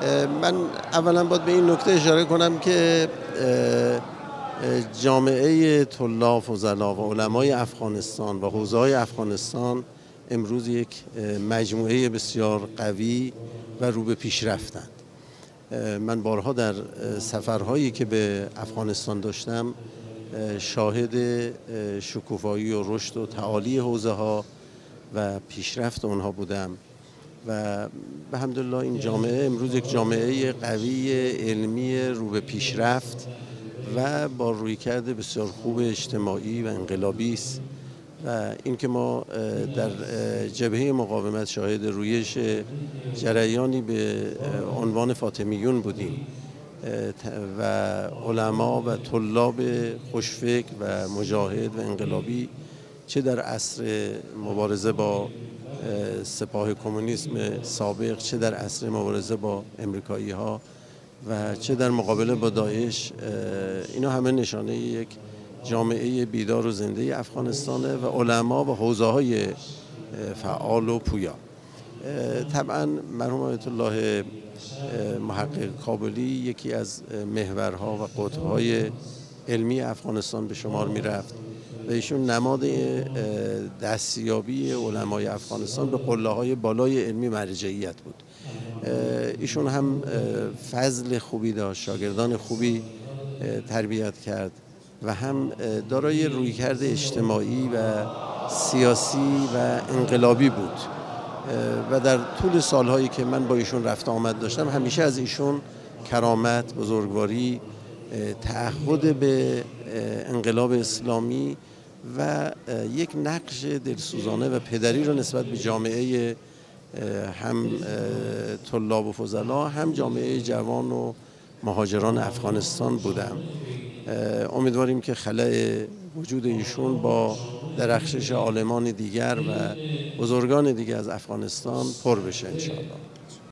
من اولا باید به این نکته اشاره کنم که جامعه طلاب، فضلا و علمای افغانستان و حوزه‌های افغانستان امروز یک مجموعه بسیار قوی و رو به پیشرفتند. من بارها در سفرهایی که به افغانستان داشتم شاهد شکوفایی و رشد و تعالی حوزه‌ها و پیشرفت اونها بودم و به الحمدلله این جامعه امروز یک جامعه قوی علمی رو به پیشرفت و با رویکرد بسیار خوب اجتماعی و انقلابی است و اینکه ما در جبهه مقاومت شاهد رویش جریانی به عنوان فاطمیون بودیم و علما و طلاب خوشفکر و مجاهد و انقلابی چه در عصر مبارزه با سپاه کمونیسم سابق، چه در عصر مبارزه با امریکایی ها و چه در مقابله با داعش، اینا همه نشانه یک جامعه بیدار و زنده افغانستانه و علما و حوزه های فعال و پویا. طبعا مرحوم آیت الله محقق کابلی یکی از محورها و قطب‌های علمی افغانستان به شمار می رفت و ایشون نماد دستیابی علمای افغانستان به قله‌های بالای علمی مرجعیت بود. ایشون هم فضل خوبی داشت، شاگردان خوبی تربیت کرد و هم دارای رویکرد اجتماعی و سیاسی و انقلابی بود و در طول سالهایی که من با ایشون رفت آمد داشتم همیشه از ایشون کرامت، بزرگواری، تعهد به انقلاب اسلامی و یک نقش دلسوزانه و پدری را نسبت به جامعه هم طلاب و فضلا هم جامعه جوان و مهاجران افغانستان بودم. امیدواریم که خلأ وجود ایشون با درخشش عالمان دیگر و بزرگان دیگر از افغانستان پر بشه انشاءالله.